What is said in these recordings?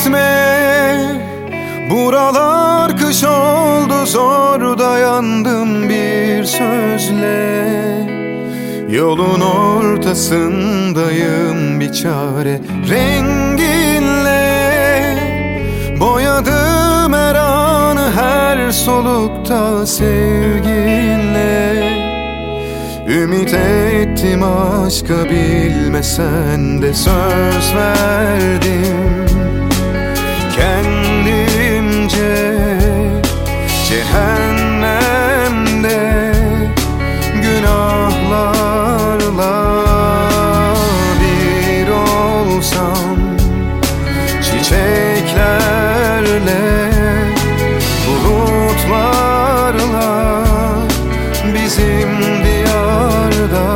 gitme. Buralar kış oldu, zor dayandım bir sözle. Yolun ortasındayım bir çare renginle. Boyadım her anı, her solukta sevginle. Ümit ettim aşka, bilmesen de söz verdim kendimce. Cehennemde günahlarla bir olsam, çiçeklerle, bulutlarla bizim diyarda.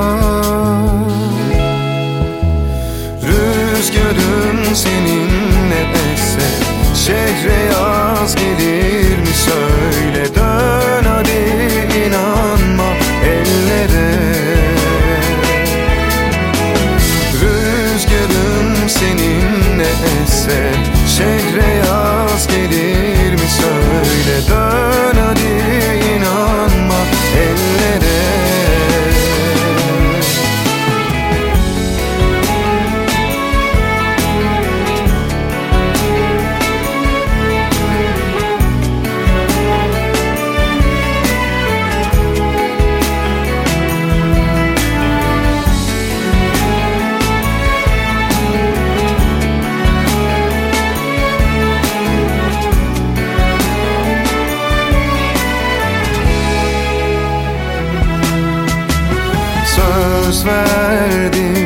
Rüzgarın seninle esse, şehre yaz gelir mi söyle. Dön hadi, inanma ellere. Rüzgarın seninle esse, şehre yaz gelir mi söyle. Dön hadi, inanma ellere. Söz verdim